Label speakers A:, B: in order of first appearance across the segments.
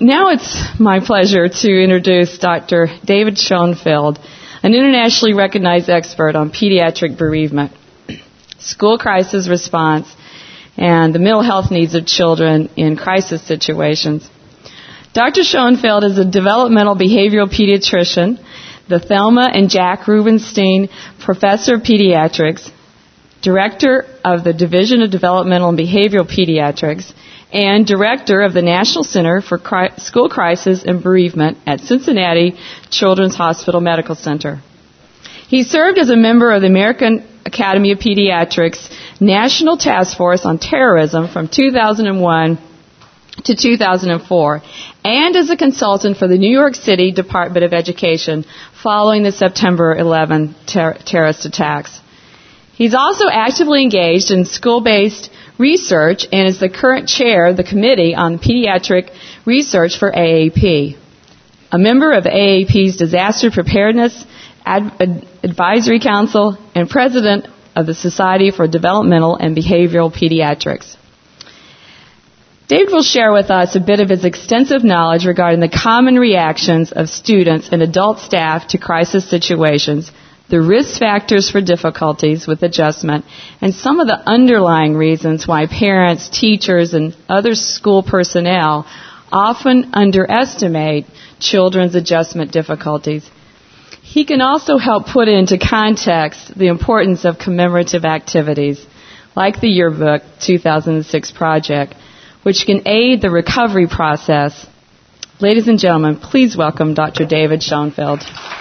A: Now it's my pleasure to introduce Dr. David Schoenfeld, an internationally recognized expert on pediatric bereavement, school crisis response, and the mental health needs of children in crisis situations. Dr. Schoenfeld is a developmental behavioral pediatrician, the Thelma and Jack Rubenstein Professor of Pediatrics, Director of the Division of Developmental and Behavioral Pediatrics, and Director of the National Center for School Crisis and Bereavement at Cincinnati Children's Hospital Medical Center. He served as a member of the American Academy of Pediatrics National Task Force on Terrorism from 2001 to 2004, and as a consultant for the New York City Department of Education following the September 11 terrorist attacks. He's also actively engaged in school-based research and is the current chair of the Committee on Pediatric Research for AAP, a member of AAP's Disaster Preparedness Advisory Council, and president of the Society for Developmental and Behavioral Pediatrics. David will share with us a bit of his extensive knowledge regarding the common reactions of students and adult staff to crisis situations, the risk factors for difficulties with adjustment, and some of the underlying reasons why parents, teachers, and other school personnel often underestimate children's adjustment difficulties. He can also help put into context the importance of commemorative activities, like the Yearbook 2006 project, which can aid the recovery process. Ladies and gentlemen, please welcome Dr. David Schoenfeld.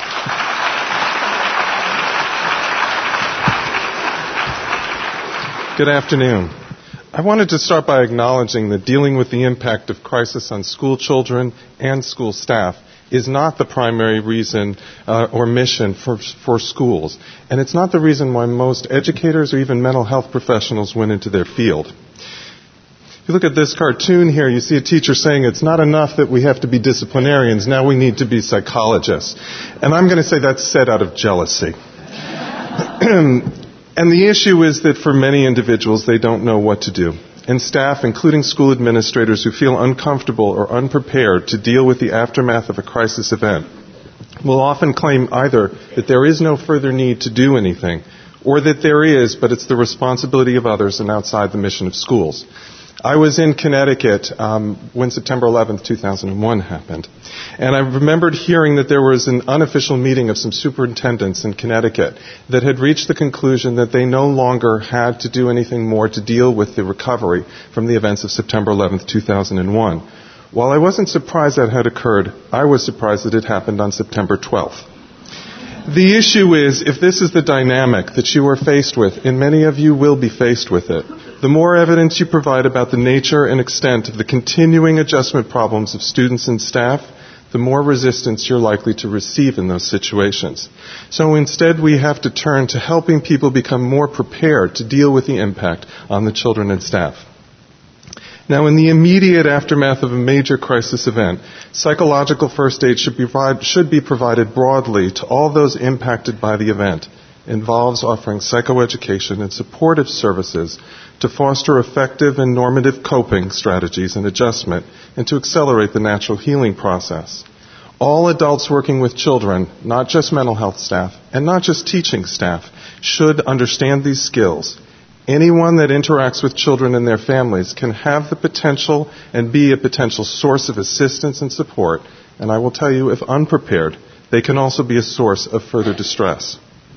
B: Good afternoon. I wanted to start by acknowledging that dealing with the impact of crisis on school children and school staff is not the primary reason or mission for schools. And it's not the reason why most educators or even mental health professionals went into their field. If you look at this cartoon here, you see a teacher saying it's not enough that we have to be disciplinarians, now we need to be psychologists. And I'm going to say that's said out of jealousy. And the issue is that for many individuals, they don't know what to do. And staff, including school administrators who feel uncomfortable or unprepared to deal with the aftermath of a crisis event, will often claim either that there is no further need to do anything, or that there is, but it's the responsibility of others and outside the mission of schools. I was in Connecticut when September 11th, 2001 happened. And I remembered hearing that there was an unofficial meeting of some superintendents in Connecticut that had reached the conclusion that they no longer had to do anything more to deal with the recovery from the events of September 11th, 2001. While I wasn't surprised that had occurred, I was surprised that it happened on September 12th. The issue is, if this is the dynamic that you are faced with, and many of you will be faced with it, the more evidence you provide about the nature and extent of the continuing adjustment problems of students and staff, the more resistance you're likely to receive in those situations. So instead, we have to turn to helping people become more prepared to deal with the impact on the children and staff. Now, in the immediate aftermath of a major crisis event, psychological first aid should be provided broadly to all those impacted by the event. It involves offering psychoeducation and supportive services to foster effective and normative coping strategies and adjustment, and to accelerate the natural healing process. All adults working with children, not just mental health staff, and not just teaching staff, should understand these skills. Anyone that interacts with children and their families can have the potential and be a potential source of assistance and support, and I will tell you, if unprepared, they can also be a source of further distress.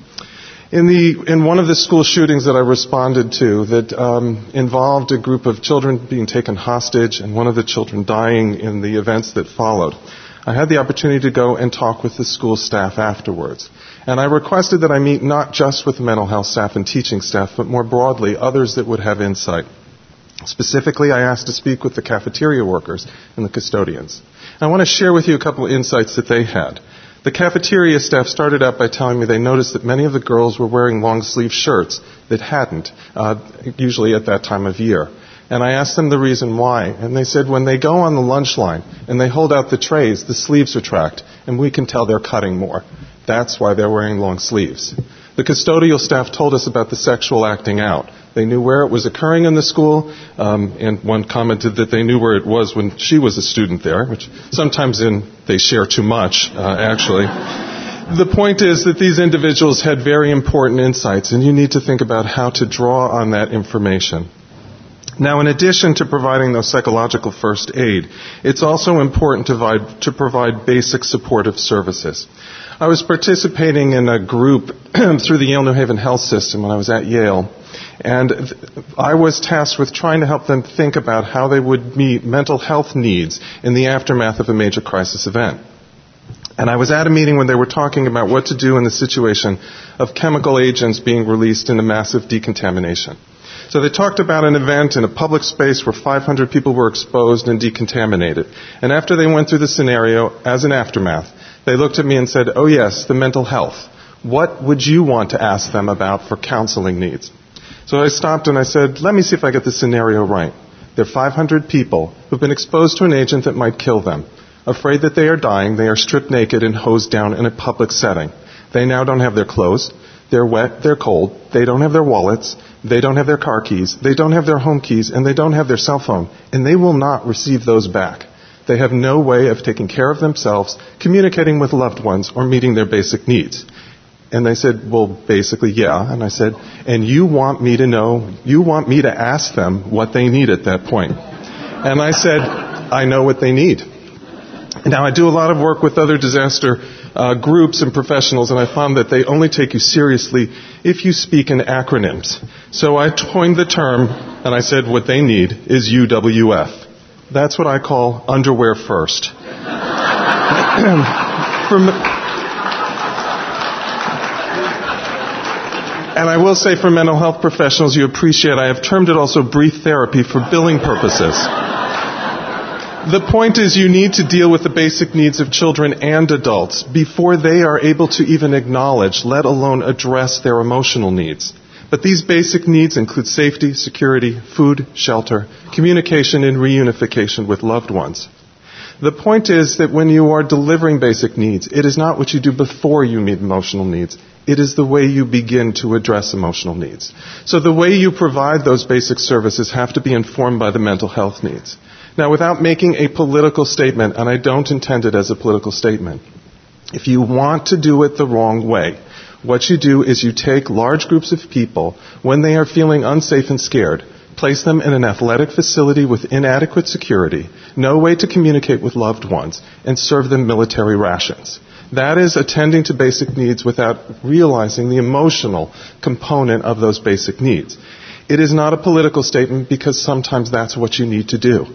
B: In one of the school shootings that I responded to that involved a group of children being taken hostage and one of the children dying in the events that followed, I had the opportunity to go and talk with the school staff afterwards. And I requested that I meet not just with mental health staff and teaching staff, but more broadly, others that would have insight. Specifically, I asked to speak with the cafeteria workers and the custodians. I want to share with you a couple of insights that they had. The cafeteria staff started out by telling me they noticed that many of the girls were wearing long-sleeve shirts that hadn't, usually at that time of year. And I asked them the reason why. And they said when they go on the lunch line and they hold out the trays, the sleeves retract, and we can tell they're cutting more. That's why they're wearing long sleeves. The custodial staff told us about the sexual acting out. They knew where it was occurring in the school, and one commented that they knew where it was when she was a student there, which sometimes they share too much, actually. The point is that these individuals had very important insights, and you need to think about how to draw on that information. Now, in addition to providing those psychological first aid, it's also important to provide basic supportive services. I was participating in a group through the Yale New Haven Health System when I was at Yale, and I was tasked with trying to help them think about how they would meet mental health needs in the aftermath of a major crisis event. And I was at a meeting when they were talking about what to do in the situation of chemical agents being released in a massive decontamination. So they talked about an event in a public space where 500 people were exposed and decontaminated. And after they went through the scenario as an aftermath, they looked at me and said, "Oh yes, the mental health. What would you want to ask them about for counseling needs?" So I stopped and I said, "Let me see if I get the scenario right. There are 500 people who've been exposed to an agent that might kill them. Afraid that they are dying, they are stripped naked and hosed down in a public setting. They now don't have their clothes. They're wet, they're cold, they don't have their wallets, they don't have their car keys, they don't have their home keys, and they don't have their cell phone, and they will not receive those back. They have no way of taking care of themselves, communicating with loved ones, or meeting their basic needs." And they said, "Well, basically, yeah." And I said, "And you want me to ask them what they need at that point?" And I said, "I know what they need." Now, I do a lot of work with other disaster groups and professionals, and I found that they only take you seriously if you speak in acronyms. So I coined the term, and I said what they need is UWF. That's what I call underwear first. And I will say for mental health professionals, you appreciate, I have termed it also brief therapy for billing purposes. The point is you need to deal with the basic needs of children and adults before they are able to even acknowledge, let alone address their emotional needs. But these basic needs include safety, security, food, shelter, communication, and reunification with loved ones. The point is that when you are delivering basic needs, it is not what you do before you meet emotional needs. It is the way you begin to address emotional needs. So the way you provide those basic services have to be informed by the mental health needs. Now, without making a political statement, and I don't intend it as a political statement, if you want to do it the wrong way, what you do is you take large groups of people when they are feeling unsafe and scared, place them in an athletic facility with inadequate security, no way to communicate with loved ones, and serve them military rations. That is attending to basic needs without realizing the emotional component of those basic needs. It is not a political statement because sometimes that's what you need to do.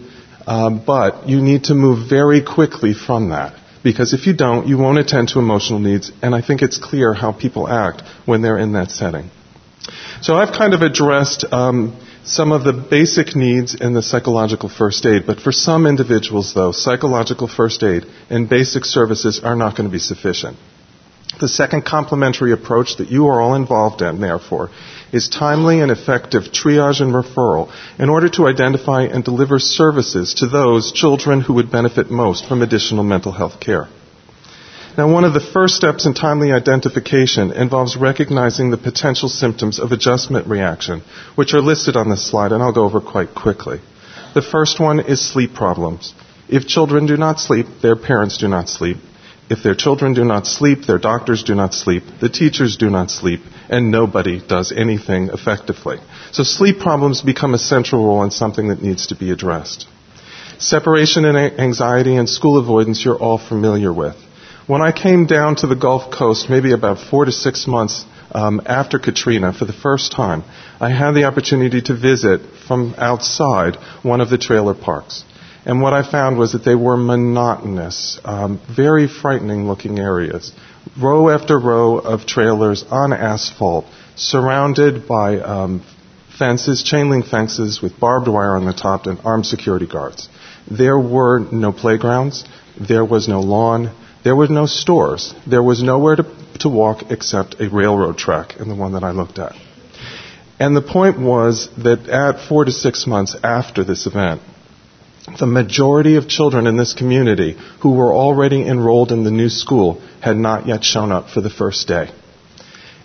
B: But you need to move very quickly from that. Because if you don't, you won't attend to emotional needs, and I think it's clear how people act when they're in that setting. So I've kind of addressed some of the basic needs in the psychological first aid, but for some individuals, though, psychological first aid and basic services are not going to be sufficient. The second complementary approach that you are all involved in, therefore, is timely and effective triage and referral in order to identify and deliver services to those children who would benefit most from additional mental health care. Now, one of the first steps in timely identification involves recognizing the potential symptoms of adjustment reaction, which are listed on this slide, and I'll go over quite quickly. The first one is sleep problems. If children do not sleep, their parents do not sleep. If their children do not sleep, their doctors do not sleep, the teachers do not sleep, and nobody does anything effectively. So sleep problems become a central role and something that needs to be addressed. Separation and anxiety and school avoidance you're all familiar with. When I came down to the Gulf Coast, maybe about 4 to 6 months after Katrina for the first time, I had the opportunity to visit from outside one of the trailer parks. And what I found was that they were monotonous, very frightening looking areas. Row after row of trailers on asphalt, surrounded by fences, chain link fences with barbed wire on the top and armed security guards. There were no playgrounds. There was no lawn. There were no stores. There was nowhere to walk except a railroad track, and the one that I looked at. And the point was that at 4 to 6 months after this event, the majority of children in this community who were already enrolled in the new school had not yet shown up for the first day.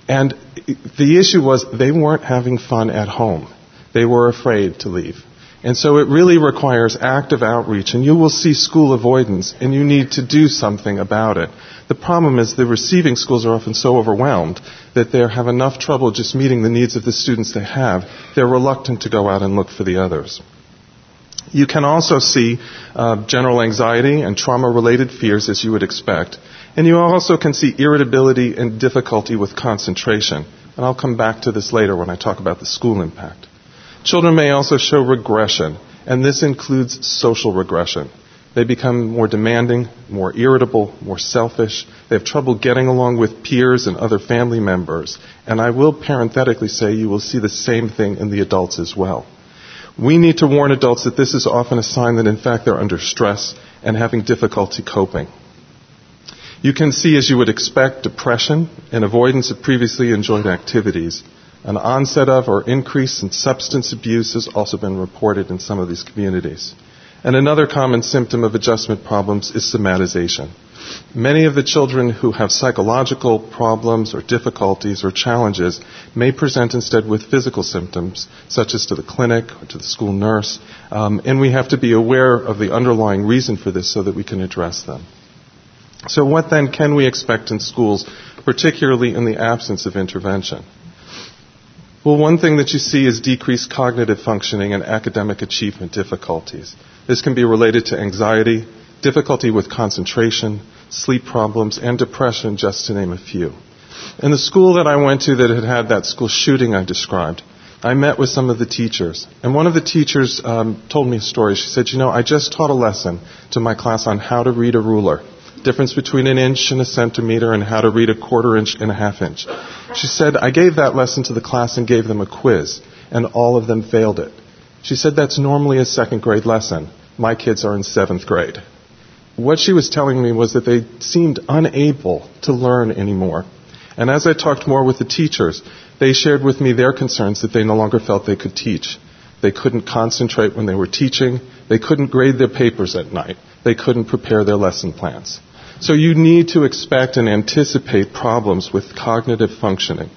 B: And the issue was they weren't having fun at home. They were afraid to leave. And so it really requires active outreach, and you will see school avoidance, and you need to do something about it. The problem is the receiving schools are often so overwhelmed that they have enough trouble just meeting the needs of the students they have. They're reluctant to go out and look for the others. You can also see general anxiety and trauma-related fears, as you would expect. And you also can see irritability and difficulty with concentration. And I'll come back to this later when I talk about the school impact. Children may also show regression, and this includes social regression. They become more demanding, more irritable, more selfish. They have trouble getting along with peers and other family members. And I will parenthetically say you will see the same thing in the adults as well. We need to warn adults that this is often a sign that in fact they're under stress and having difficulty coping. You can see, as you would expect, depression and avoidance of previously enjoyed activities. An onset of or increase in substance abuse has also been reported in some of these communities. And another common symptom of adjustment problems is somatization. Many of the children who have psychological problems or difficulties or challenges may present instead with physical symptoms, such as to the clinic or to the school nurse, and we have to be aware of the underlying reason for this so that we can address them. So what then can we expect in schools, particularly in the absence of intervention? Well, one thing that you see is decreased cognitive functioning and academic achievement difficulties. This can be related to anxiety, difficulty with concentration, sleep problems, and depression, just to name a few. In the school that I went to that had that school shooting I described, I met with some of the teachers. And one of the teachers told me a story. She said, I just taught a lesson to my class on how to read a ruler. Difference between an inch and a centimeter, and how to read a quarter inch and a half inch. She said, I gave that lesson to the class and gave them a quiz, and all of them failed it. She said, that's normally a second grade lesson. My kids are in 7th grade. What she was telling me was that they seemed unable to learn anymore. And as I talked more with the teachers, they shared with me their concerns that they no longer felt they could teach. They couldn't concentrate when they were teaching. They couldn't grade their papers at night. They couldn't prepare their lesson plans. So you need to expect and anticipate problems with cognitive functioning.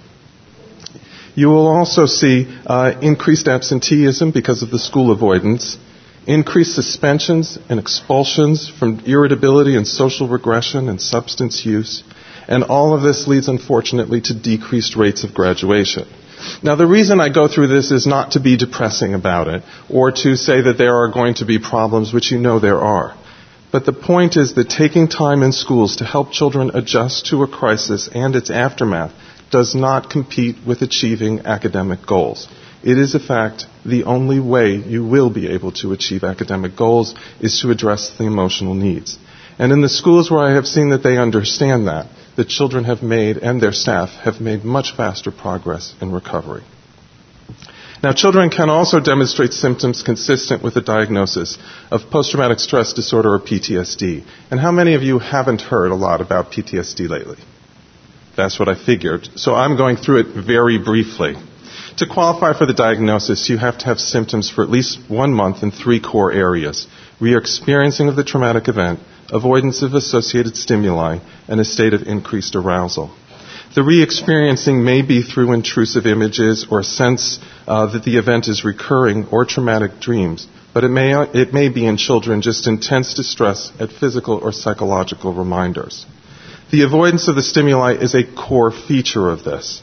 B: You will also see increased absenteeism because of the school avoidance, increased suspensions and expulsions from irritability and social regression and substance use, and all of this leads, unfortunately, to decreased rates of graduation. Now, the reason I go through this is not to be depressing about it or to say that there are going to be problems, which there are. But the point is that taking time in schools to help children adjust to a crisis and its aftermath does not compete with achieving academic goals. It is, in fact, the only way you will be able to achieve academic goals is to address the emotional needs. And in the schools where I have seen that they understand that, the children have made, and their staff, have made much faster progress in recovery. Now, children can also demonstrate symptoms consistent with a diagnosis of post-traumatic stress disorder or PTSD. And how many of you haven't heard a lot about PTSD lately? That's what I figured. So I'm going through it very briefly. To qualify for the diagnosis, you have to have symptoms for at least 1 month in 3 core areas: re-experiencing of the traumatic event, avoidance of associated stimuli, and a state of increased arousal. The re-experiencing may be through intrusive images or a sense that the event is recurring or traumatic dreams, but it may be in children just intense distress at physical or psychological reminders. The avoidance of the stimuli is a core feature of this.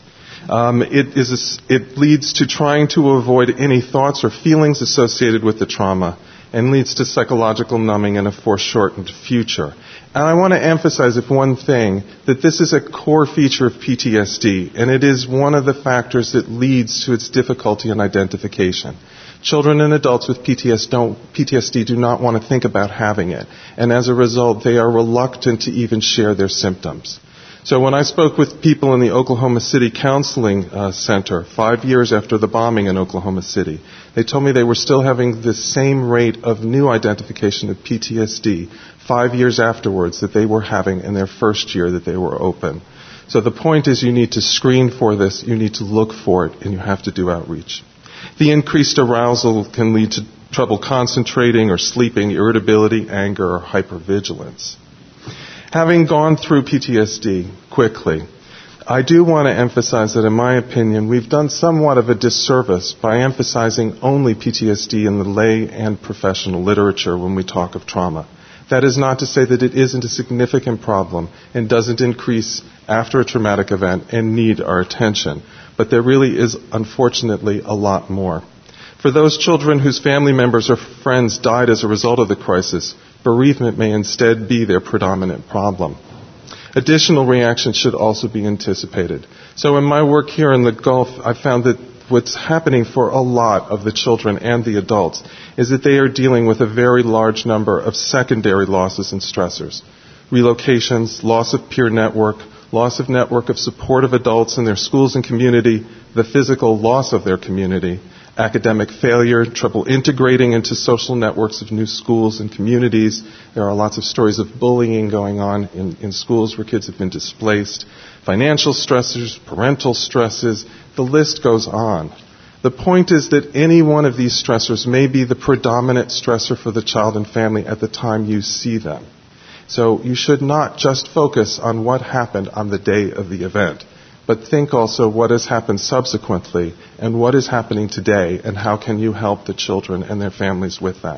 B: It leads to trying to avoid any thoughts or feelings associated with the trauma and leads to psychological numbing and a foreshortened future. And I want to emphasize, if one thing, that this is a core feature of PTSD, and it is one of the factors that leads to its difficulty in identification. Children and adults with PTSD do not want to think about having it, and as a result, they are reluctant to even share their symptoms. So when I spoke with people in the Oklahoma City Counseling Center 5 years after the bombing in Oklahoma City, they told me they were still having the same rate of new identification of PTSD 5 years afterwards that they were having in their first year that they were open. So the point is, you need to screen for this, you need to look for it, and you have to do outreach. The increased arousal can lead to trouble concentrating or sleeping, irritability, anger, or hypervigilance. Having gone through PTSD quickly, I do want to emphasize that, in my opinion, we've done somewhat of a disservice by emphasizing only PTSD in the lay and professional literature when we talk of trauma. That is not to say that it isn't a significant problem and doesn't increase after a traumatic event and need our attention. But there really is, unfortunately, a lot more. For those children whose family members or friends died as a result of the crisis, bereavement may instead be their predominant problem. Additional reactions should also be anticipated. So in my work here in the Gulf, I found that what's happening for a lot of the children and the adults is that they are dealing with a very large number of secondary losses and stressors. Relocations, loss of peer network, loss of network of supportive adults in their schools and community, the physical loss of their community, academic failure, trouble integrating into social networks of new schools and communities. There are lots of stories of bullying going on in schools where kids have been displaced, financial stressors, parental stresses, the list goes on. The point is that any one of these stressors may be the predominant stressor for the child and family at the time you see them. So you should not just focus on what happened on the day of the event, but think also what has happened subsequently and what is happening today and how can you help the children and their families with that.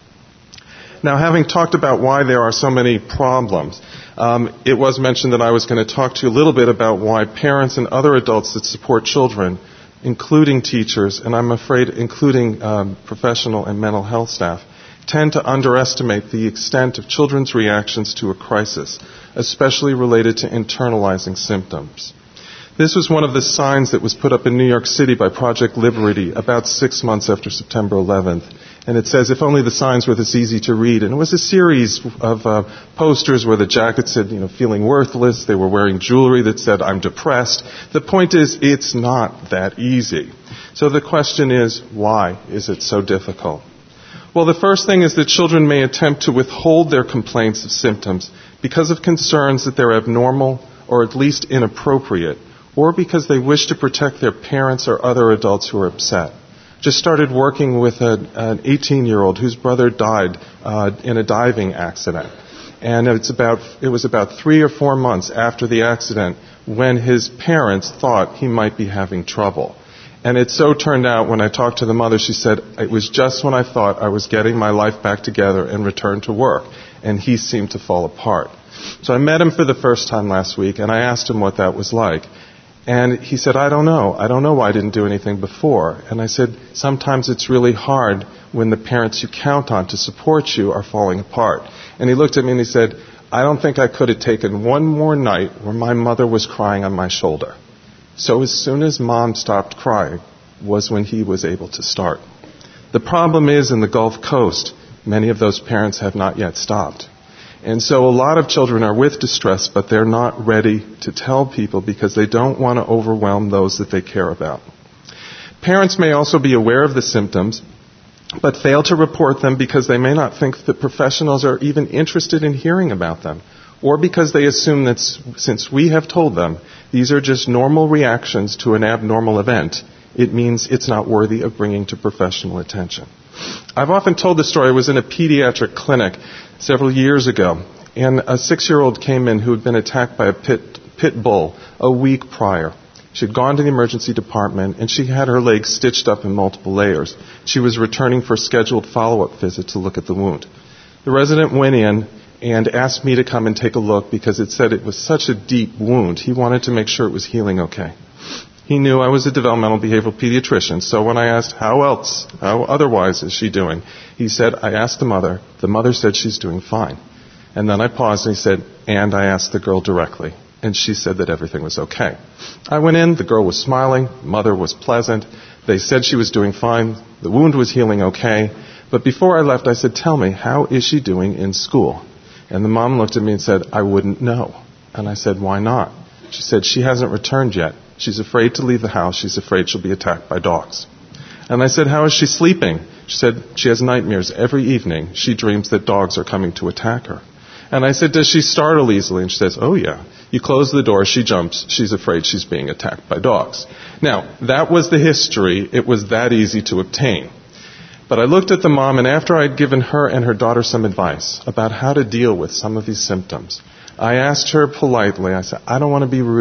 B: Now, having talked about why there are so many problems, it was mentioned that I was going to talk to you a little bit about why parents and other adults that support children, including teachers, and I'm afraid including professional and mental health staff, tend to underestimate the extent of children's reactions to a crisis, especially related to internalizing symptoms. This was one of the signs that was put up in New York City by Project Liberty about 6 months after September 11th. And it says, if only the signs were this easy to read. And it was a series of posters where the jacket said, feeling worthless. They were wearing jewelry that said, I'm depressed. The point is, it's not that easy. So the question is, why is it so difficult? Well, the first thing is that children may attempt to withhold their complaints of symptoms because of concerns that they're abnormal or at least inappropriate, or because they wish to protect their parents or other adults who are upset. Just started working with an 18-year-old whose brother died in a diving accident. And it was about 3 or 4 months after the accident when his parents thought he might be having trouble. And it so turned out, when I talked to the mother, she said, it was just when I thought I was getting my life back together and returned to work. And he seemed to fall apart. So I met him for the first time last week, and I asked him what that was like. And he said, I don't know. I don't know why I didn't do anything before. And I said, sometimes it's really hard when the parents you count on to support you are falling apart. And he looked at me and he said, I don't think I could have taken one more night where my mother was crying on my shoulder. So as soon as Mom stopped crying was when he was able to start. The problem is, in the Gulf Coast, many of those parents have not yet stopped. And so a lot of children are with distress, but they're not ready to tell people because they don't want to overwhelm those that they care about. Parents may also be aware of the symptoms, but fail to report them because they may not think that professionals are even interested in hearing about them, or because they assume that since we have told them these are just normal reactions to an abnormal event, it means it's not worthy of bringing to professional attention. I've often told this story. I was in a pediatric clinic several years ago, and a 6-year-old came in who had been attacked by a pit bull a week prior. She had gone to the emergency department, and she had her legs stitched up in multiple layers. She was returning for a scheduled follow-up visit to look at the wound. The resident went in and asked me to come and take a look because it said it was such a deep wound. He wanted to make sure it was healing okay. He knew I was a developmental behavioral pediatrician, so when I asked, how otherwise is she doing? He said, I asked the mother. The mother said she's doing fine. And then I paused and he said, and I asked the girl directly. And she said that everything was okay. I went in, the girl was smiling, the mother was pleasant. They said she was doing fine, the wound was healing okay. But before I left, I said, tell me, how is she doing in school? And the mom looked at me and said, I wouldn't know. And I said, why not? She said, she hasn't returned yet. She's afraid to leave the house. She's afraid she'll be attacked by dogs. And I said, how is she sleeping? She said, she has nightmares every evening. She dreams that dogs are coming to attack her. And I said, does she startle easily? And she says, oh yeah. You close the door, she jumps. She's afraid she's being attacked by dogs. Now, that was the history. It was that easy to obtain. But I looked at the mom, and after I'd given her and her daughter some advice about how to deal with some of these symptoms, I asked her politely, I said, I don't want to be rude,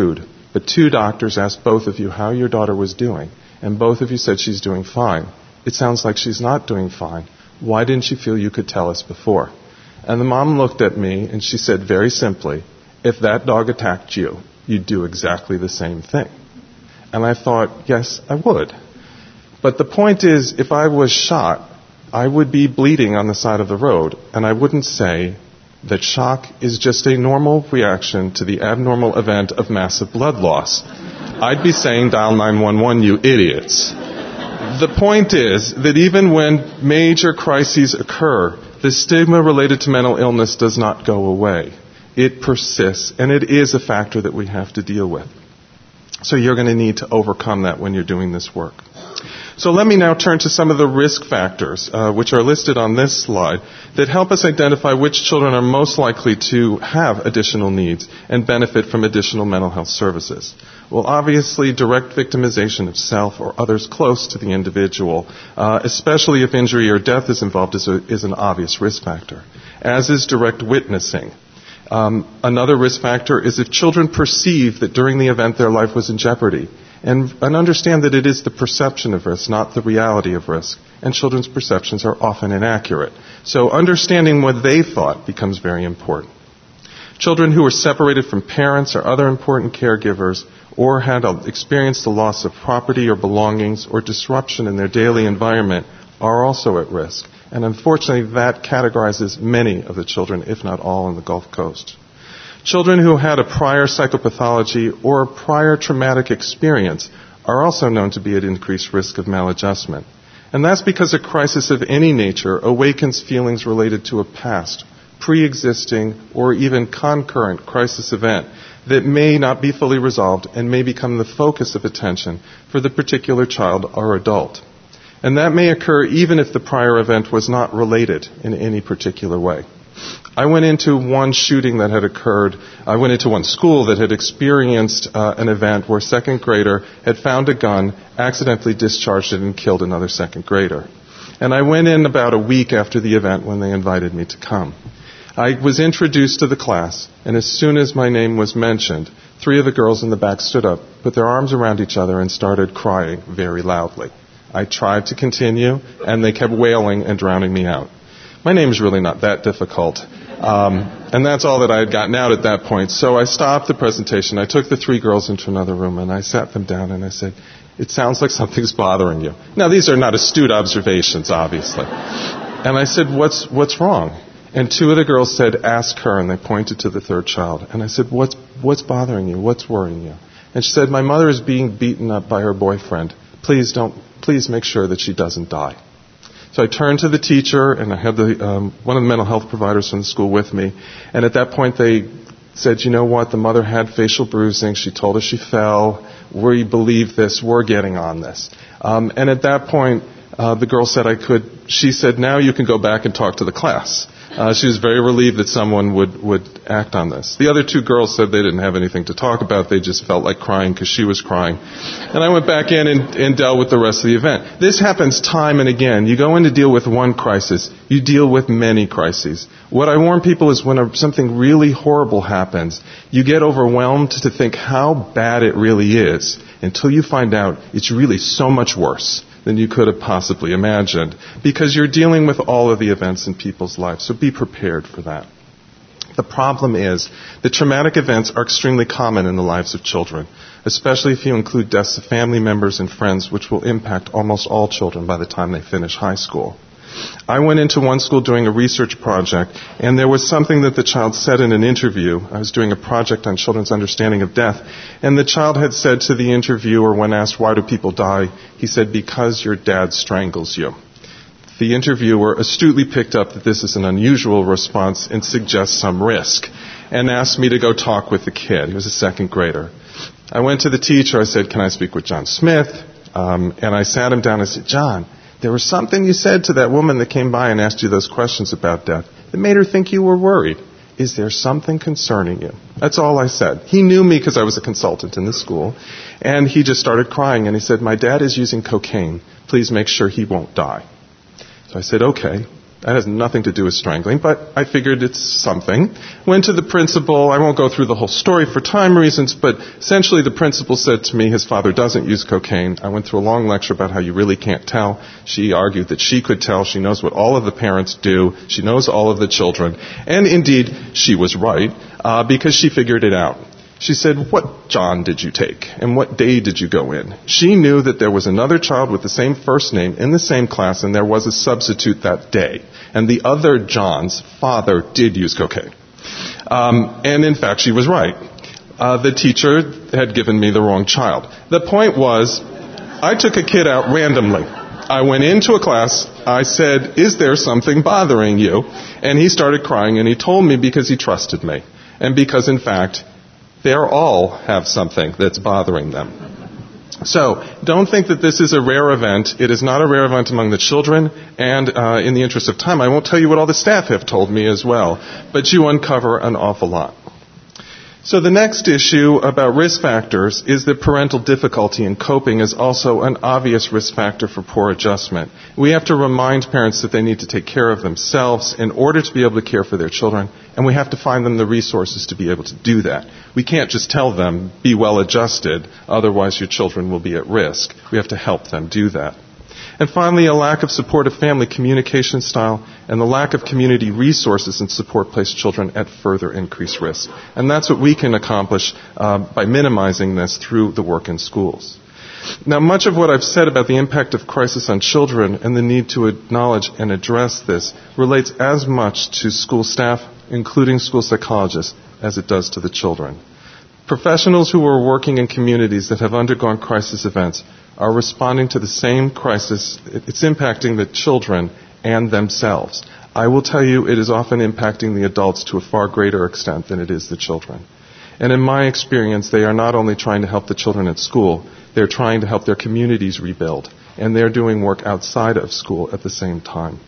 B: but 2 doctors asked both of you how your daughter was doing, and both of you said she's doing fine. It sounds like she's not doing fine. Why didn't you feel you could tell us before? And the mom looked at me and she said very simply, if that dog attacked you, you'd do exactly the same thing. And I thought, yes, I would. But the point is, if I was shot, I would be bleeding on the side of the road, and I wouldn't say that shock is just a normal reaction to the abnormal event of massive blood loss. I'd be saying, dial 911, you idiots. The point is that even when major crises occur, the stigma related to mental illness does not go away. It persists, and it is a factor that we have to deal with. So you're going to need to overcome that when you're doing this work. So let me now turn to some of the risk factors, which are listed on this slide, that help us identify which children are most likely to have additional needs and benefit from additional mental health services. Well, obviously, direct victimization of self or others close to the individual, especially if injury or death is involved, is an obvious risk factor, as is direct witnessing. Another risk factor is if children perceive that during the event their life was in jeopardy, and understand that it is the perception of risk, not the reality of risk. And children's perceptions are often inaccurate. So understanding what they thought becomes very important. Children who are separated from parents or other important caregivers or had experienced the loss of property or belongings or disruption in their daily environment are also at risk. And unfortunately, that categorizes many of the children, if not all, in the Gulf Coast. Children who had a prior psychopathology or a prior traumatic experience are also known to be at increased risk of maladjustment. And that's because a crisis of any nature awakens feelings related to a past, pre-existing, or even concurrent crisis event that may not be fully resolved and may become the focus of attention for the particular child or adult. And that may occur even if the prior event was not related in any particular way. I went into one shooting that had occurred. I went into one school that had experienced an event where a second grader had found a gun, accidentally discharged it, and killed another second grader. And I went in about a week after the event when they invited me to come. I was introduced to the class, and as soon as my name was mentioned, 3 of the girls in the back stood up, put their arms around each other, and started crying very loudly. I tried to continue, and they kept wailing and drowning me out. My name is really not that difficult. And that's all that I had gotten out at that point. So I stopped the presentation. I took the 3 girls into another room, and I sat them down, and I said, it sounds like something's bothering you. Now, these are not astute observations, obviously. And I said, what's wrong? And 2 of the girls said, ask her, and they pointed to the 3rd child. And I said, what's bothering you? What's worrying you? And she said, my mother is being beaten up by her boyfriend. Please make sure that she doesn't die. So I turned to the teacher, and I had one of the mental health providers from the school with me. And at that point, they said, you know what, the mother had facial bruising. She told us she fell. We believe this. We're getting on this. And at that point, the girl said she said, now you can go back and talk to the class. She was very relieved that someone would act on this. The other 2 girls said they didn't have anything to talk about. They just felt like crying because she was crying. And I went back in and dealt with the rest of the event. This happens time and again. You go in to deal with one crisis. You deal with many crises. What I warn people is when something really horrible happens, you get overwhelmed to think how bad it really is until you find out it's really so much worse than you could have possibly imagined, because you're dealing with all of the events in people's lives. So be prepared for that. The problem is that traumatic events are extremely common in the lives of children, especially if you include deaths of family members and friends, which will impact almost all children by the time they finish high school. I went into one school doing a research project, and there was something that the child said in an interview. I was doing a project on children's understanding of death, and the child had said to the interviewer when asked, why do people die? He said, because your dad strangles you. The interviewer astutely picked up that this is an unusual response and suggests some risk, and asked me to go talk with the kid. He was a second grader. I went to the teacher. I said, can I speak with John Smith? And I sat him down and said, John, there was something you said to that woman that came by and asked you those questions about death that made her think you were worried. Is there something concerning you? That's all I said. He knew me because I was a consultant in the school, and he just started crying, and he said, my dad is using cocaine. Please make sure he won't die. So I said, okay. That has nothing to do with strangling, but I figured it's something. Went to the principal. I won't go through the whole story for time reasons, but essentially the principal said to me his father doesn't use cocaine. I went through a long lecture about how you really can't tell. She argued that she could tell. She knows what all of the parents do. She knows all of the children. And indeed, she was right, because she figured it out. She said, what John did you take? And what day did you go in? She knew that there was another child with the same first name in the same class, and there was a substitute that day. And the other John's father did use cocaine. And in fact, she was right. The teacher had given me the wrong child. The point was, I took a kid out randomly. I went into a class. I said, is there something bothering you? And he started crying, and he told me because he trusted me. And because, in fact, they all have something that's bothering them. So, don't think that this is a rare event. It is not a rare event among the children, and in the interest of time, I won't tell you what all the staff have told me as well, but you uncover an awful lot. So the next issue about risk factors is that parental difficulty in coping is also an obvious risk factor for poor adjustment. We have to remind parents that they need to take care of themselves in order to be able to care for their children, and we have to find them the resources to be able to do that. We can't just tell them, be well adjusted, otherwise your children will be at risk. We have to help them do that. And finally, a lack of supportive family communication style and the lack of community resources and support place children at further increased risk. And that's what we can accomplish by minimizing this through the work in schools. Now, much of what I've said about the impact of crisis on children and the need to acknowledge and address this relates as much to school staff, including school psychologists, as it does to the children. Professionals who are working in communities that have undergone crisis events are responding to the same crisis. It's impacting the children and themselves. I will tell you, it is often impacting the adults to a far greater extent than it is the children. And in my experience, they are not only trying to help the children at school, they're trying to help their communities rebuild. And they're doing work outside of school at the same time.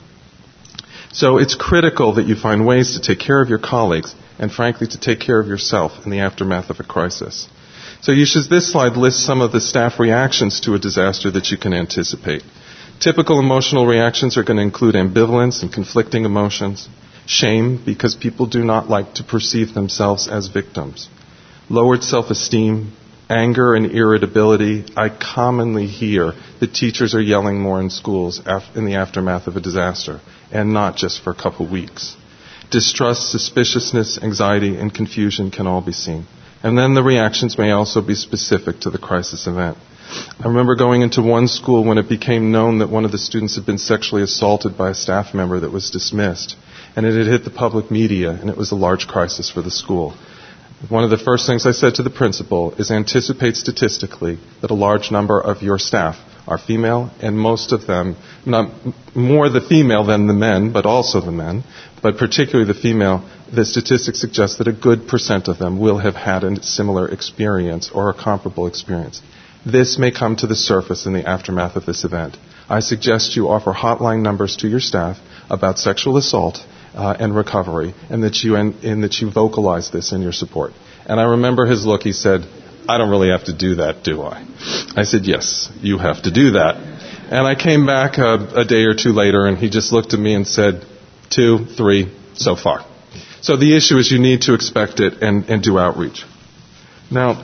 B: So it's critical that you find ways to take care of your colleagues and, frankly, to take care of yourself in the aftermath of a crisis. So this slide lists some of the staff reactions to a disaster that you can anticipate. Typical emotional reactions are going to include ambivalence and conflicting emotions, shame because people do not like to perceive themselves as victims, lowered self-esteem, anger and irritability. I commonly hear that teachers are yelling more in schools in the aftermath of a disaster, and not just for a couple weeks. Distrust, suspiciousness, anxiety, and confusion can all be seen. And then the reactions may also be specific to the crisis event. I remember going into one school when it became known that one of the students had been sexually assaulted by a staff member that was dismissed. And it had hit the public media, and it was a large crisis for the school. One of the first things I said to the principal is anticipate statistically that a large number of your staff are female, and most of them, not more the female than the men, but also the men, but particularly the female. The statistics suggest that a good % of them will have had a similar experience or a comparable experience. This may come to the surface in the aftermath of this event. I suggest you offer hotline numbers to your staff about sexual assault and recovery, and that you vocalize this in your support. And I remember his look. He said, I don't really have to do that, do I? I said, yes, you have to do that. And I came back a day or two later, and he just looked at me and said, 2, 3, so far. So the issue is you need to expect it and do outreach. Now,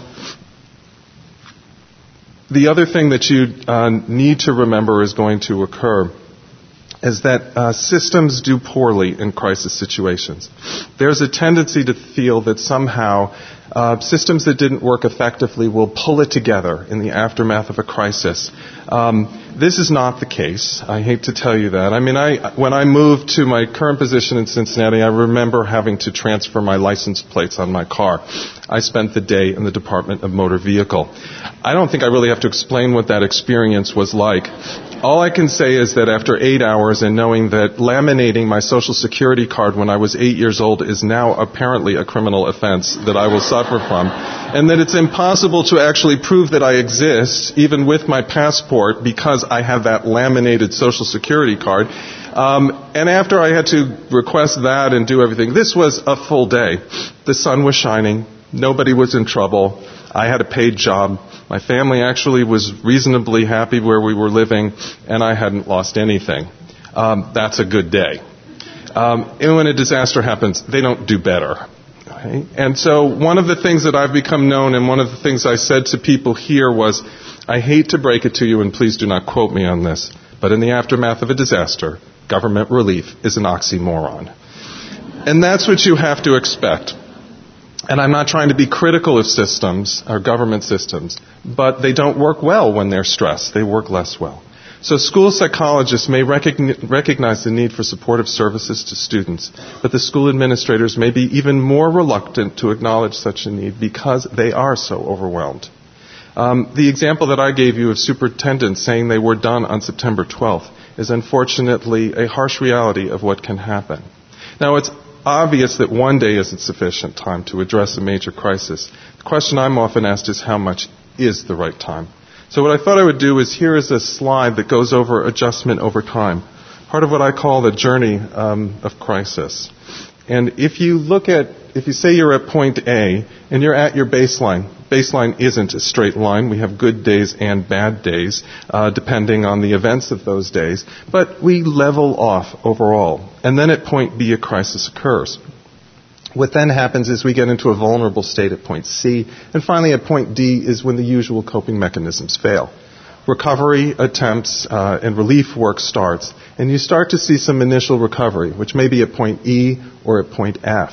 B: the other thing that you need to remember is going to occur is that systems do poorly in crisis situations. There's a tendency to feel that somehow systems that didn't work effectively will pull it together in the aftermath of a crisis. This is not the case. I hate to tell you that. I mean, when I moved to my current position in Cincinnati, I remember having to transfer my license plates on my car. I spent the day in the Department of Motor Vehicle. I don't think I really have to explain what that experience was like. All I can say is that after 8 hours and knowing that laminating my Social Security card when I was 8 years old is now apparently a criminal offense that I will suffer from, and that it's impossible to actually prove that I exist, even with my passport, because I have that laminated Social Security card. And after I had to request that and do everything, this was a full day. The sun was shining. Nobody was in trouble. I had a paid job. My family actually was reasonably happy where we were living, and I hadn't lost anything. That's a good day. And when a disaster happens, they don't do better. Okay? And so one of the things that I've become known, and one of the things I said to people here was, I hate to break it to you, and please do not quote me on this, but in the aftermath of a disaster, government relief is an oxymoron. And that's what you have to expect. And I'm not trying to be critical of systems, or government systems, but they don't work well when they're stressed. They work less well. So school psychologists may recognize the need for supportive services to students, but the school administrators may be even more reluctant to acknowledge such a need because they are so overwhelmed. The example that I gave you of superintendents saying they were done on September 12th is unfortunately a harsh reality of what can happen. Now, it's obvious that one day isn't sufficient time to address a major crisis. The question I'm often asked is how much is the right time? So what I thought I would do is here is a slide that goes over adjustment over time, part of what I call the journey of crisis. And if you say you're at point A and you're at your baseline isn't a straight line. We have good days and bad days, depending on the events of those days. But we level off overall. And then at point B, a crisis occurs. What then happens is we get into a vulnerable state at point C. And finally, at point D is when the usual coping mechanisms fail. Recovery attempts and relief work starts. And you start to see some initial recovery, which may be at point E or at point F.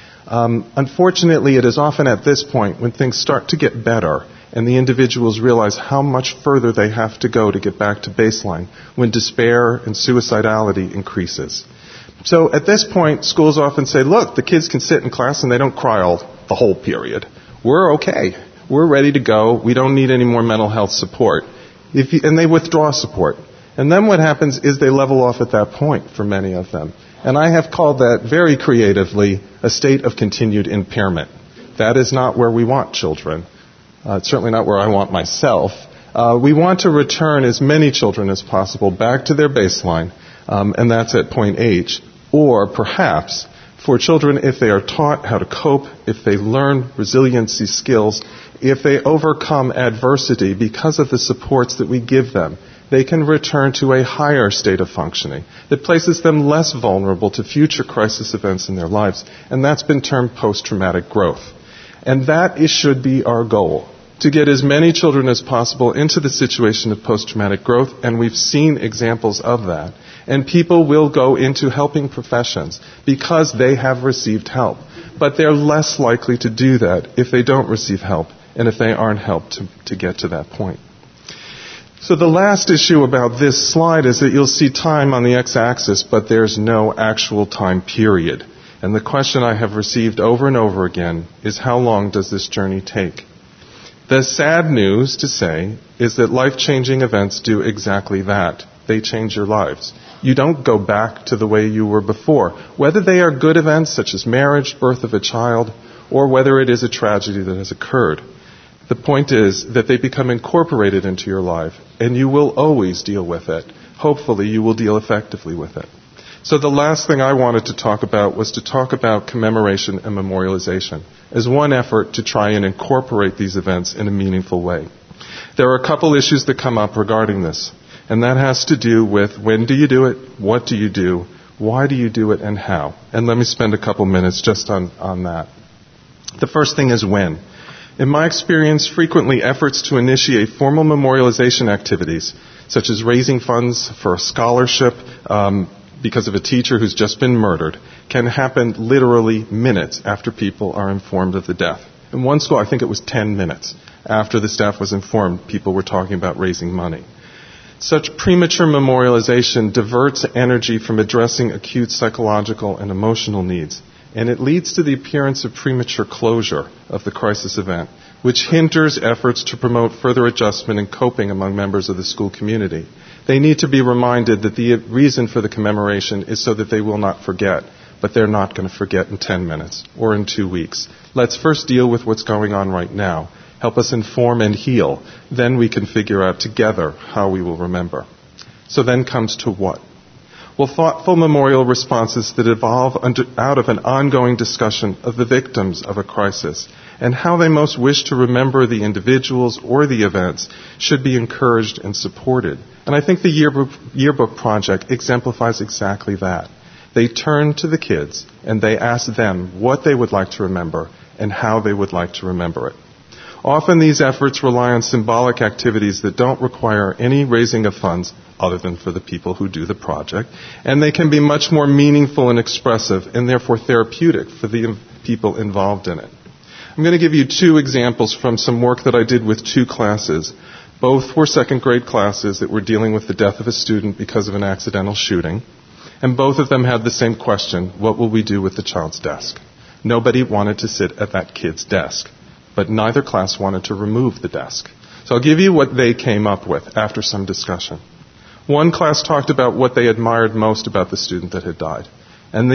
B: Unfortunately, it is often at this point when things start to get better and the individuals realize how much further they have to go to get back to baseline, when despair and suicidality increases. So at this point, schools often say, look, the kids can sit in class and they don't cry the whole period. We're okay. We're ready to go. We don't need any more mental health support. And they withdraw support. And then what happens is they level off at that point for many of them. And I have called that very creatively a state of continued impairment. That is not where we want children. It's certainly not where I want myself. We want to return as many children as possible back to their baseline, and that's at point H. Or perhaps for children, if they are taught how to cope, if they learn resiliency skills, if they overcome adversity because of the supports that we give them, they can return to a higher state of functioning that places them less vulnerable to future crisis events in their lives. And that's been termed post-traumatic growth. And that should be our goal, to get as many children as possible into the situation of post-traumatic growth. And we've seen examples of that. And people will go into helping professions because they have received help. But they're less likely to do that if they don't receive help and if they aren't helped to get to that point. So the last issue about this slide is that you'll see time on the x-axis, but there's no actual time period. And the question I have received over and over again is, how long does this journey take? The sad news to say is that life-changing events do exactly that. They change your lives. You don't go back to the way you were before. Whether they are good events such as marriage, birth of a child, or whether it is a tragedy that has occurred. The point is that they become incorporated into your life, and you will always deal with it. Hopefully, you will deal effectively with it. So the last thing I wanted to talk about was to talk about commemoration and memorialization as one effort to try and incorporate these events in a meaningful way. There are a couple issues that come up regarding this, and that has to do with when do you do it, what do you do, why do you do it, and how. And let me spend a couple minutes just on that. The first thing is when. In my experience, frequently efforts to initiate formal memorialization activities, such as raising funds for a scholarship because of a teacher who's just been murdered, can happen literally minutes after people are informed of the death. In one school, I think it was 10 minutes after the staff was informed, people were talking about raising money. Such premature memorialization diverts energy from addressing acute psychological and emotional needs, and it leads to the appearance of premature closure of the crisis event, which hinders efforts to promote further adjustment and coping among members of the school community. They need to be reminded that the reason for the commemoration is so that they will not forget, but they're not going to forget in 10 minutes or in 2 weeks. Let's first deal with what's going on right now. Help us inform and heal. Then we can figure out together how we will remember. So then comes to what? Well, thoughtful memorial responses that evolve out of an ongoing discussion of the victims of a crisis and how they most wish to remember the individuals or the events should be encouraged and supported. And I think the yearbook project exemplifies exactly that. They turn to the kids and they ask them what they would like to remember and how they would like to remember it. Often these efforts rely on symbolic activities that don't require any raising of funds other than for the people who do the project, and they can be much more meaningful and expressive and therefore therapeutic for the people involved in it. I'm going to give you 2 examples from some work that I did with 2 classes. Both were second grade classes that were dealing with the death of a student because of an accidental shooting, and both of them had the same question: what will we do with the child's desk? Nobody wanted to sit at that kid's desk, but neither class wanted to remove the desk. So I'll give you what they came up with after some discussion. One class talked about what they admired most about the student that had died. And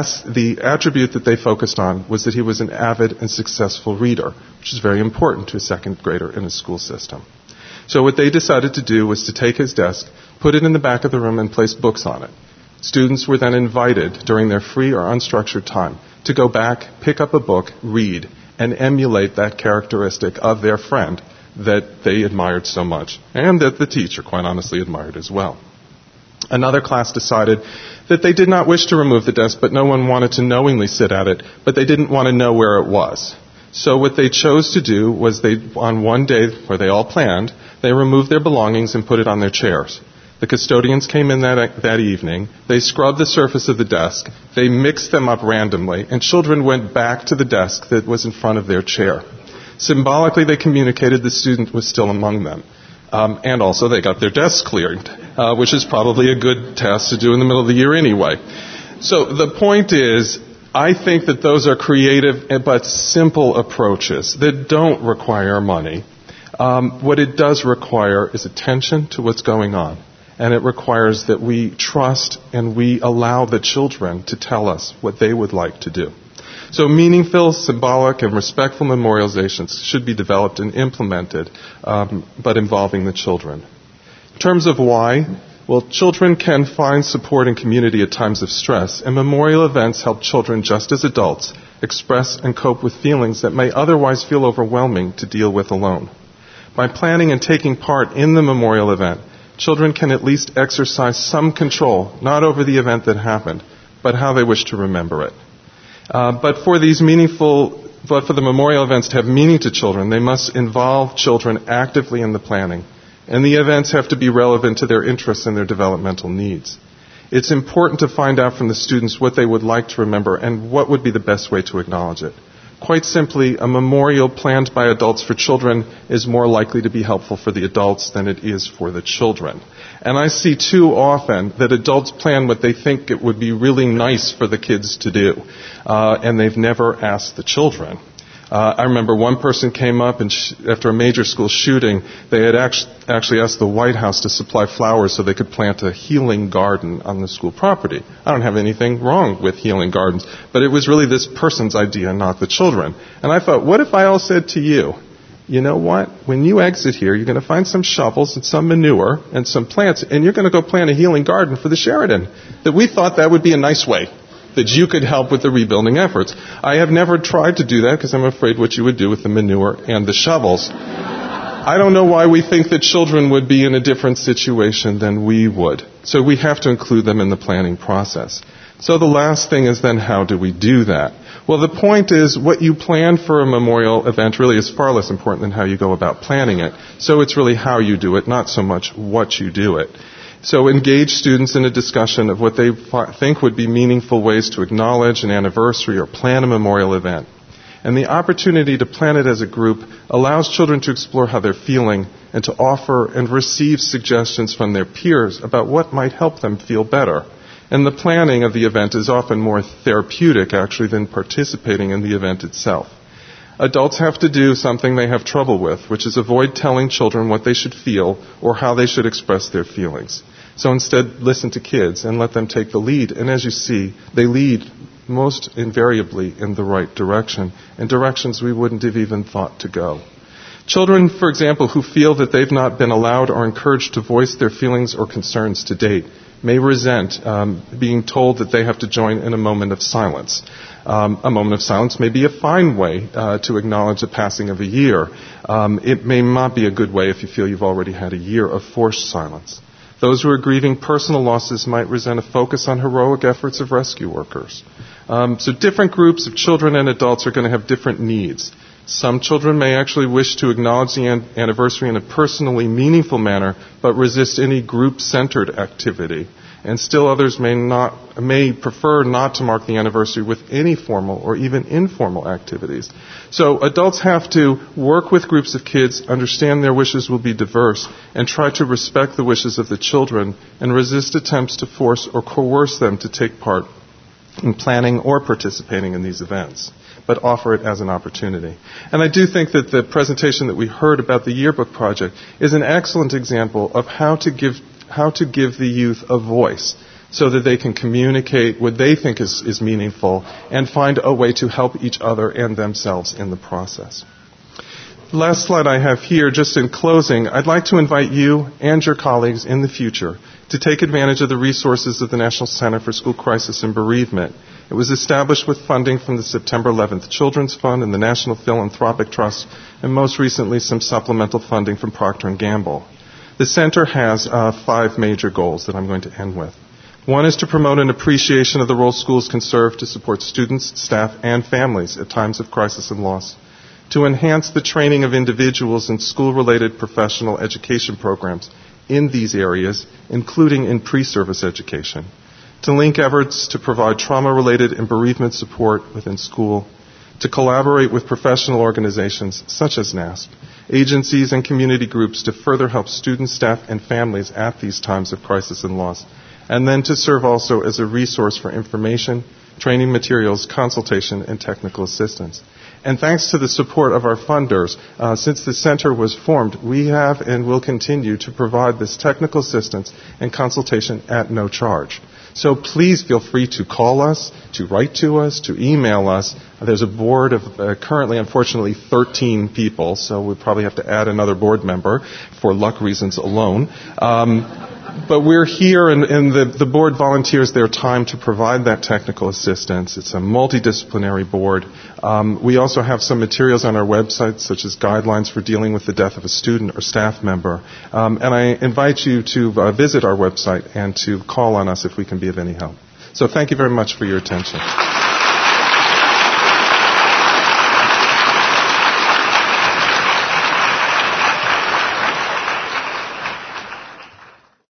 B: the attribute that they focused on was that he was an avid and successful reader, which is very important to a second grader in a school system. So what they decided to do was to take his desk, put it in the back of the room, and place books on it. Students were then invited during their free or unstructured time to go back, pick up a book, read, and emulate that characteristic of their friend that they admired so much, and that the teacher, quite honestly, admired as well. Another class decided that they did not wish to remove the desk, but no one wanted to knowingly sit at it, but they didn't want to know where it was. So what they chose to do was on one day where they all planned, they removed their belongings and put it on their chairs. The custodians came in that evening. They scrubbed the surface of the desk. They mixed them up randomly, and children went back to the desk that was in front of their chair. Symbolically, they communicated the student was still among them. And also they got their desks cleared, which is probably a good task to do in the middle of the year anyway. So the point is, I think that those are creative but simple approaches that don't require money. What it does require is attention to what's going on. And it requires that we trust and we allow the children to tell us what they would like to do. So meaningful, symbolic, and respectful memorializations should be developed and implemented, but involving the children. In terms of why, well, children can find support in community at times of stress, and memorial events help children, just as adults, express and cope with feelings that may otherwise feel overwhelming to deal with alone. By planning and taking part in the memorial event, children can at least exercise some control, not over the event that happened, but how they wish to remember it. But for the memorial events to have meaning to children, they must involve children actively in the planning. And the events have to be relevant to their interests and their developmental needs. It's important to find out from the students what they would like to remember and what would be the best way to acknowledge it. Quite simply, a memorial planned by adults for children is more likely to be helpful for the adults than it is for the children. And I see too often that adults plan what they think it would be really nice for the kids to do, and they've never asked the children. I remember one person came up and after a major school shooting, they had actually asked the White House to supply flowers so they could plant a healing garden on the school property. I don't have anything wrong with healing gardens, but it was really this person's idea, not the children. And I thought, what if I all said to you, you know what, when you exit here, you're going to find some shovels and some manure and some plants, and you're going to go plant a healing garden for the Sheridan. That we thought that would be a nice way that you could help with the rebuilding efforts. I have never tried to do that because I'm afraid what you would do with the manure and the shovels. I don't know why we think that children would be in a different situation than we would. So we have to include them in the planning process. So the last thing is then, how do we do that? Well, the point is, what you plan for a memorial event really is far less important than how you go about planning it. So it's really how you do it, not so much what you do it. So engage students in a discussion of what they think would be meaningful ways to acknowledge an anniversary or plan a memorial event. And the opportunity to plan it as a group allows children to explore how they're feeling and to offer and receive suggestions from their peers about what might help them feel better. And the planning of the event is often more therapeutic, actually, than participating in the event itself. Adults have to do something they have trouble with, which is avoid telling children what they should feel or how they should express their feelings. So instead, listen to kids and let them take the lead. And as you see, they lead most invariably in the right direction, in directions we wouldn't have even thought to go. Children, for example, who feel that they've not been allowed or encouraged to voice their feelings or concerns to date may resent being told that they have to join in a moment of silence. A moment of silence may be a fine way to acknowledge the passing of a year. It may not be a good way if you feel you've already had a year of forced silence. Those who are grieving personal losses might present a focus on heroic efforts of rescue workers. So different groups of children and adults are going to have different needs. Some children may actually wish to acknowledge the anniversary in a personally meaningful manner, but resist any group-centered activity. And still others may prefer not to mark the anniversary with any formal or even informal activities. So adults have to work with groups of kids, understand their wishes will be diverse, and try to respect the wishes of the children and resist attempts to force or coerce them to take part in planning or participating in these events, but offer it as an opportunity. And I do think that the presentation that we heard about the yearbook project is an excellent example of how to give the youth a voice so that they can communicate what they think is meaningful and find a way to help each other and themselves in the process. The last slide I have here, just in closing, I'd like to invite you and your colleagues in the future to take advantage of the resources of the National Center for School Crisis and Bereavement. It was established with funding from the September 11th Children's Fund and the National Philanthropic Trust, and most recently some supplemental funding from Procter & Gamble. The center has 5 major goals that I'm going to end with. One is to promote an appreciation of the role schools can serve to support students, staff, and families at times of crisis and loss. To enhance the training of individuals in school-related professional education programs in these areas, including in pre-service education. To link efforts to provide trauma-related and bereavement support within school. To collaborate with professional organizations such as NASP, agencies and community groups to further help students, staff, and families at these times of crisis and loss. And then to serve also as a resource for information, training materials, consultation, and technical assistance. And thanks to the support of our funders, since the center was formed, we have and will continue to provide this technical assistance and consultation at no charge. So please feel free to call us, to write to us, to email us. There's a board of currently, unfortunately, 13 people, so we probably have to add another board member for luck reasons alone. But we're here, and the board volunteers their time to provide that technical assistance. It's a multidisciplinary board. We also have some materials on our website, such as guidelines for dealing with the death of a student or staff member. And I invite you to visit our website and to call on us if we can be of any help. So thank you very much for your attention.